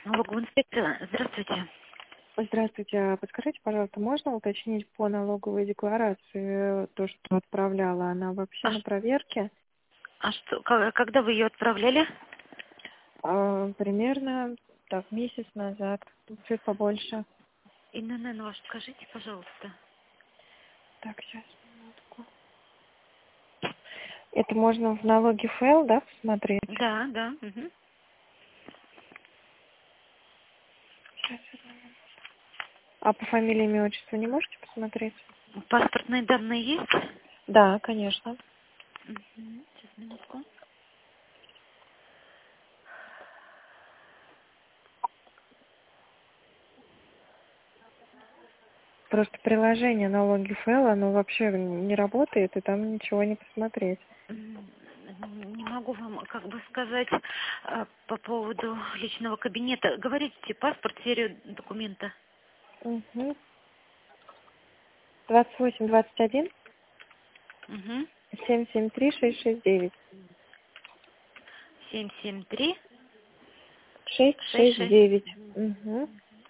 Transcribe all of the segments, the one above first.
Налоговая инспекция. Здравствуйте. Здравствуйте. Подскажите, пожалуйста, можно уточнить по налоговой декларации то, что отправляла? Она вообще А, на проверке? а что, когда вы ее отправляли? Примерно так, месяц назад, чуть побольше. ИНН ваш скажите, пожалуйста. Так, сейчас, минутку. Это можно в налоге ФЛ, да, посмотреть? Да, да. Угу. Сейчас, одну минуту. А по фамилии, имя, отчеству не можете посмотреть? Паспортные данные есть? Да, конечно. Сейчас, минутку. Просто приложение налоги ФЛ, оно вообще не работает, и там ничего не посмотреть. Не могу вам как бы сказать по поводу личного кабинета. Говорите паспорт, серию документа. Угу. 2821 Угу. 773 669. 773 66. 669. Угу.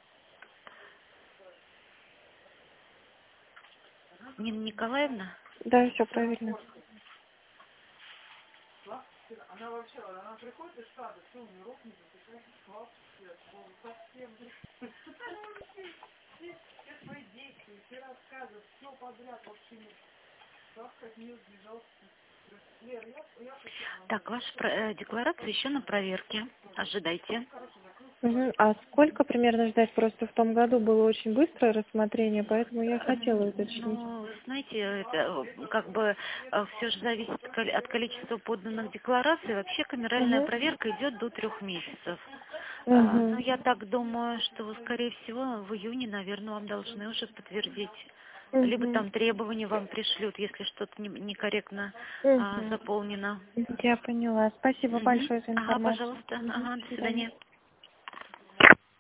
Нина Николаевна? Да, все правильно. Так, ваша декларация еще на проверке. Ожидайте. Угу. А сколько примерно ждать? Просто в том году было очень быстрое рассмотрение, поэтому я хотела уточнить. Ну, знаете, это как бы все же зависит от количества поданных деклараций. Вообще камеральная Угу. проверка идет до 3 месяцев. Но Угу. я так думаю, что, скорее всего, в июне, наверное, вам должны уже подтвердить. Либо Угу. там требования вам пришлют, если что-то некорректно Угу. заполнено. Я поняла. Спасибо большое за Ага, информацию. пожалуйста. Угу. Ага, До до свидания. свидания.